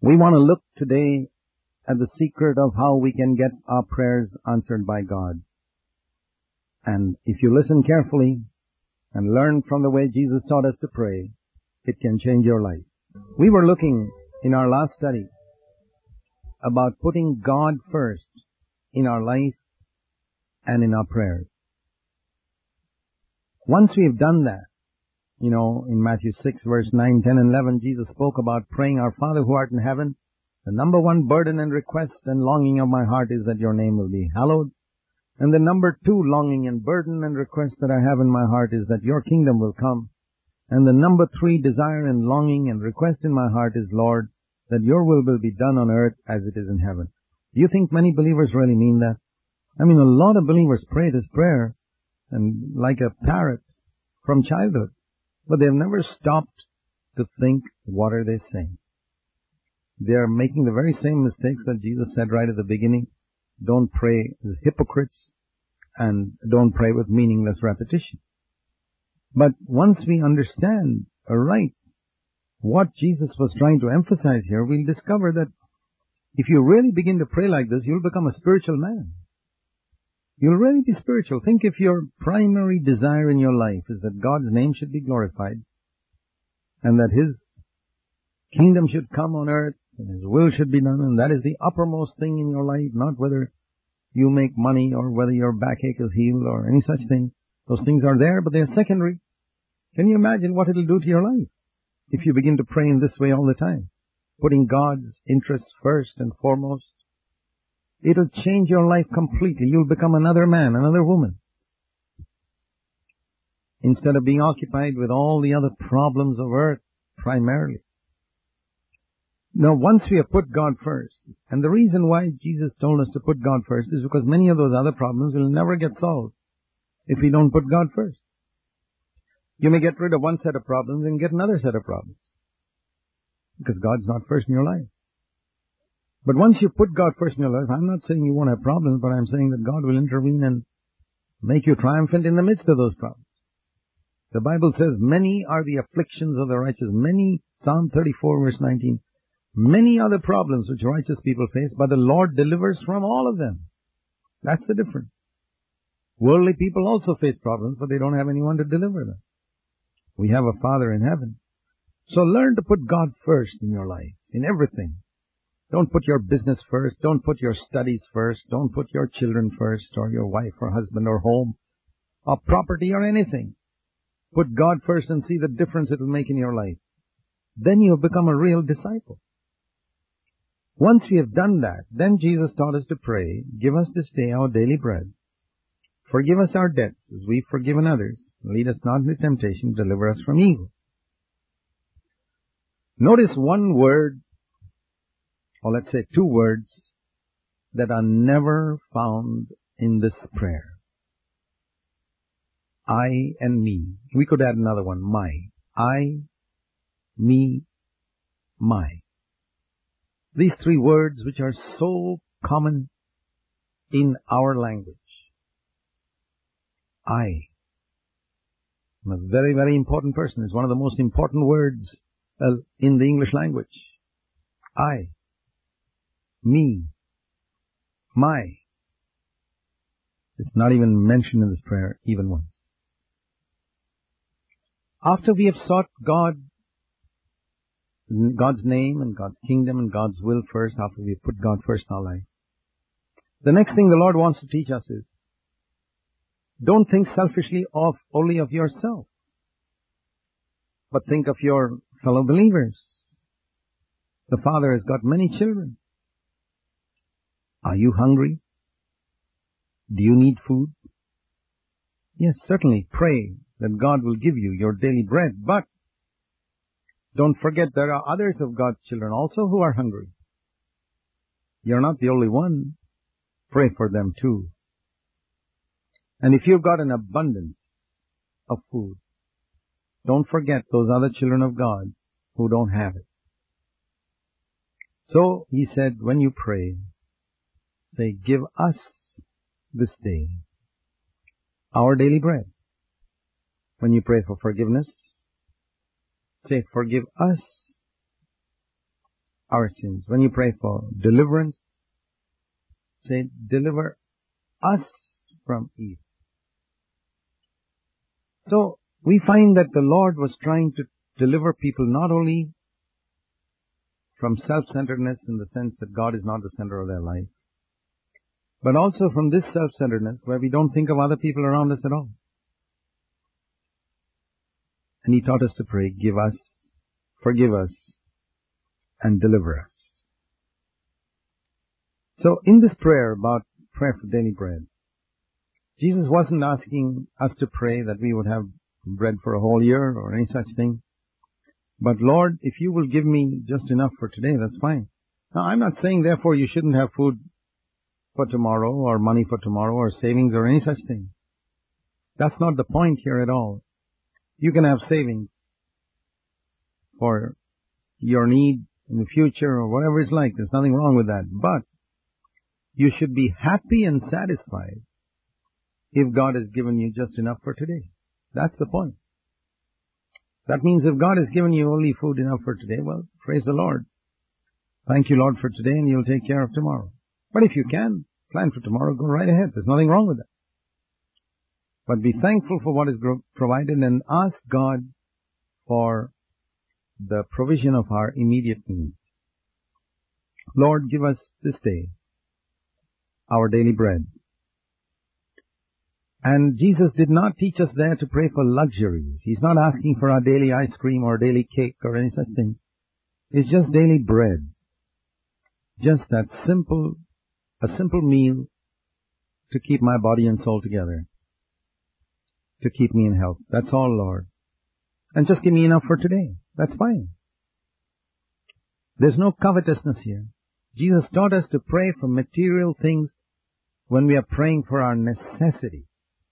We want to look today at the secret of how we can get our prayers answered by God. And if you listen carefully and learn from the way Jesus taught us to pray, it can change your life. We were looking in our last study about putting God first in our life and in our prayers. Once we've done that, in Matthew 6 verse 9, 10 and 11, Jesus spoke about praying, "Our Father who art in heaven, the number one burden and request and longing of my heart is that your name will be hallowed. And the number two longing and burden and request that I have in my heart is that your kingdom will come. And the number three desire and longing and request in my heart is, Lord, that your will be done on earth as it is in heaven." Do you think many believers really mean that? A lot of believers pray this prayer and like a parrot from childhood, but they've never stopped to think, what are they saying? They are making the very same mistakes that Jesus said right at the beginning. Don't pray as hypocrites and don't pray with meaningless repetition. But once we understand what Jesus was trying to emphasize here, we'll discover that if you really begin to pray like this, you'll become a spiritual man. You'll really be spiritual. Think if your primary desire in your life is that God's name should be glorified and that His kingdom should come on earth and His will should be done, and that is the uppermost thing in your life, not whether you make money or whether your backache is healed or any such thing. Those things are there, but they're secondary. Can you imagine what it'll do to your life if you begin to pray in this way all the time, putting God's interests first and foremost? It'll change your life completely. You'll become another man, another woman. Instead of being occupied with all the other problems of earth primarily. Now, once we have put God first, and the reason why Jesus told us to put God first is because many of those other problems will never get solved if we don't put God first. You may get rid of one set of problems and get another set of problems because God's not first in your life. But once you put God first in your life, I'm not saying you won't have problems, but I'm saying that God will intervene and make you triumphant in the midst of those problems. The Bible says, many are the afflictions of the righteous. Psalm 34 verse 19, many are the problems which righteous people face, but the Lord delivers from all of them. That's the difference. Worldly people also face problems, but they don't have anyone to deliver them. We have a Father in heaven. So learn to put God first in your life, in everything. Don't put your business first. Don't put your studies first. Don't put your children first, or your wife or husband or home or property or anything. Put God first and see the difference it will make in your life. Then you'll become a real disciple. Once we have done that, then Jesus taught us to pray, "Give us this day our daily bread. Forgive us our debts as we've forgiven others. Lead us not into temptation, deliver us from evil." Notice one word, or let's say two words, that are never found in this prayer. I and me. We could add another one, my. I, me, my. These three words which are so common in our language. I. I'm a very, very important person. It's one of the most important words in the English language. I. Me. My. It's not even mentioned in this prayer even once. After we have sought God's name and God's kingdom and God's will first, after we have put God first in our life, the next thing the Lord wants to teach us is, don't think selfishly only of yourself, but think of your fellow believers. The Father has got many children. Are you hungry? Do you need food? Yes, certainly pray that God will give you your daily bread, but don't forget there are others of God's children also who are hungry. You're not the only one. Pray for them too. And if you've got an abundance of food, don't forget those other children of God who don't have it. So he said, when you pray, say, "Give us this day our daily bread." When you pray for forgiveness, say, "Forgive us our sins. When you pray for deliverance, say, deliver us from evil. So, we find that the Lord was trying to deliver people not only from self-centeredness in the sense that God is not the center of their life, but also from this self-centeredness where we don't think of other people around us at all. And He taught us to pray, give us, forgive us, and deliver us. So in this prayer about prayer for daily bread, Jesus wasn't asking us to pray that we would have bread for a whole year or any such thing. But Lord, if you will give me just enough for today, that's fine. Now, I'm not saying therefore you shouldn't have food for tomorrow or money for tomorrow or savings or any such thing. That's not the point here at all. You can have savings for your need in the future or whatever it's like. There's nothing wrong with that. But you should be happy and satisfied if God has given you just enough for today. That's the point. That means if God has given you only food enough for today, well, praise the Lord. Thank you, Lord, for today, and You'll take care of tomorrow. But if you can, plan for tomorrow, go right ahead. There's nothing wrong with that. But be thankful for what is provided and ask God for the provision of our immediate needs. Lord, give us this day our daily bread. And Jesus did not teach us there to pray for luxuries. He's not asking for our daily ice cream or daily cake or any such thing. It's just daily bread. Just that a simple meal to keep my body and soul together. To keep me in health. That's all, Lord. And just give me enough for today. That's fine. There's no covetousness here. Jesus taught us to pray for material things when we are praying for our necessities.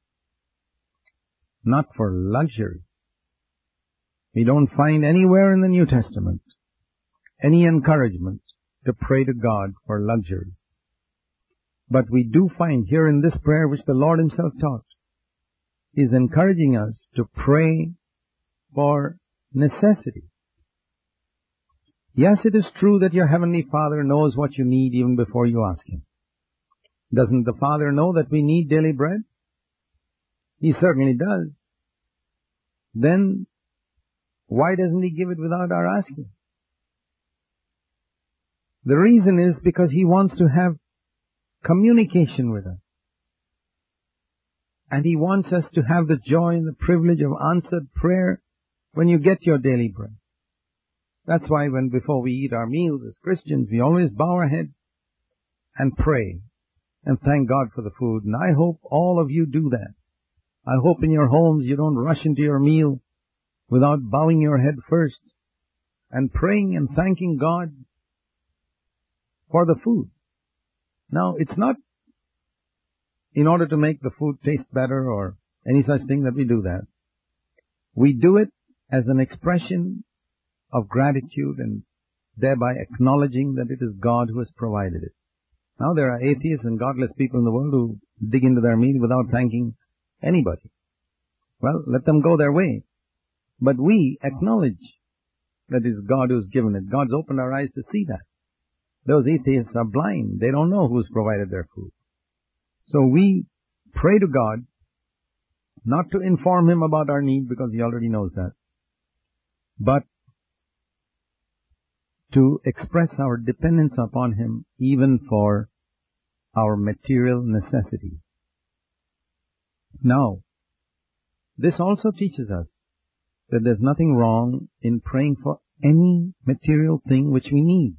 Not for luxury. We don't find anywhere in the New Testament any encouragement to pray to God for luxury. But we do find here in this prayer which the Lord Himself taught, is encouraging us to pray for necessity. Yes, it is true that your Heavenly Father knows what you need even before you ask Him. Doesn't the Father know that we need daily bread? He certainly does. Then, why doesn't He give it without our asking? The reason is because He wants to have communication with us. And He wants us to have the joy and the privilege of answered prayer when you get your daily bread. That's why before we eat our meals as Christians, we always bow our head and pray and thank God for the food. And I hope all of you do that. I hope in your homes you don't rush into your meal without bowing your head first and praying and thanking God for the food. Now, it's not in order to make the food taste better or any such thing that we do that. We do it as an expression of gratitude and thereby acknowledging that it is God who has provided it. Now, there are atheists and godless people in the world who dig into their meal without thanking anybody. Well, let them go their way. But we acknowledge that it is God who has given it. God's opened our eyes to see that. Those atheists are blind. They don't know who's provided their food. So we pray to God, not to inform Him about our need because He already knows that, but to express our dependence upon Him even for our material necessities. Now, this also teaches us that there's nothing wrong in praying for any material thing which we need.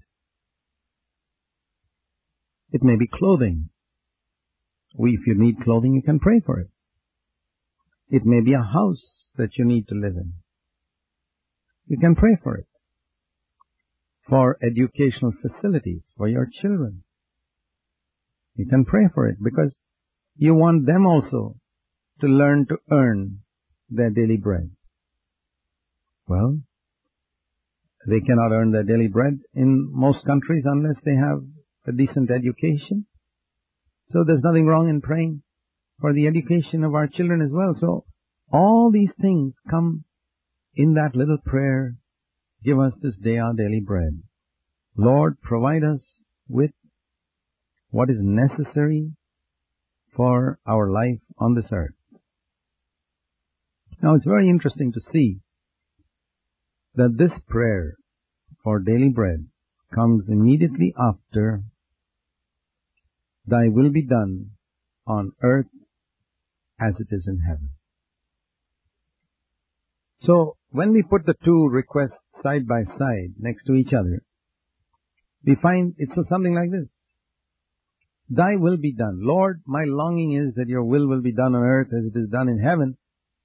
It may be clothing. If you need clothing, you can pray for it. It may be a house that you need to live in. You can pray for it. For educational facilities for your children. You can pray for it because you want them also to learn to earn their daily bread. Well, they cannot earn their daily bread in most countries unless they have a decent education. So there's nothing wrong in praying for the education of our children as well. So all these things come in that little prayer, give us this day our daily bread. Lord, provide us with what is necessary for our life on this earth. Now, it's very interesting to see that this prayer for daily bread comes immediately after Thy will be done on earth as it is in heaven. So, when we put the two requests side by side next to each other, we find it's something like this. Thy will be done. Lord, my longing is that your will be done on earth as it is done in heaven.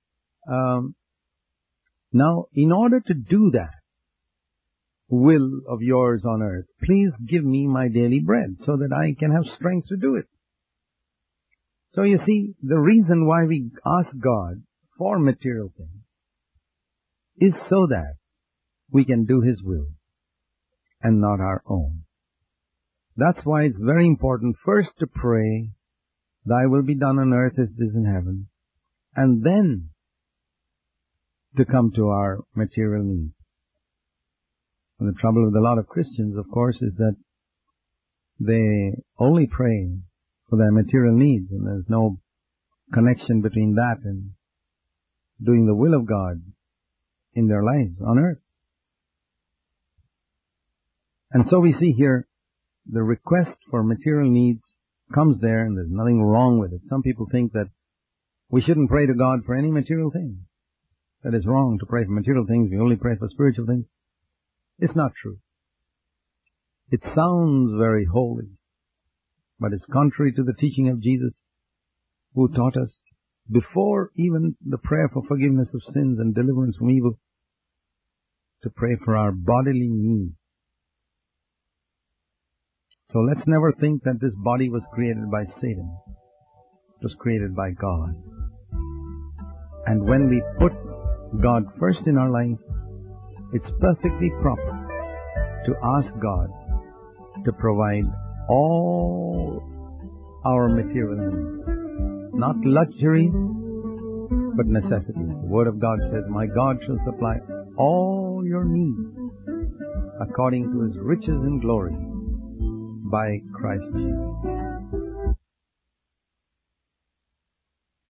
Now, in order to do that will of yours on earth, please give me my daily bread so that I can have strength to do it. So you see, the reason why we ask God for material things is so that we can do His will and not our own. That's why it's very important first to pray, Thy will be done on earth as it is in heaven, and then to come to our material needs. And the trouble with a lot of Christians, of course, is that they only pray for their material needs, and there's no connection between that and doing the will of God in their lives on earth. And so we see here the request for material needs comes there, and there's nothing wrong with it. Some people think that we shouldn't pray to God for any material thing. That it's wrong to pray for material things. We only pray for spiritual things. It's not true. It sounds very holy, but it's contrary to the teaching of Jesus, who taught us, before even the prayer for forgiveness of sins and deliverance from evil, to pray for our bodily needs. So let's never think that this body was created by Satan. It was created by God. And when we put God first in our life, it's perfectly proper to ask God to provide all our material needs. Not luxury, but necessities. The Word of God says, my God shall supply all your needs according to His riches in glory by Christ Jesus.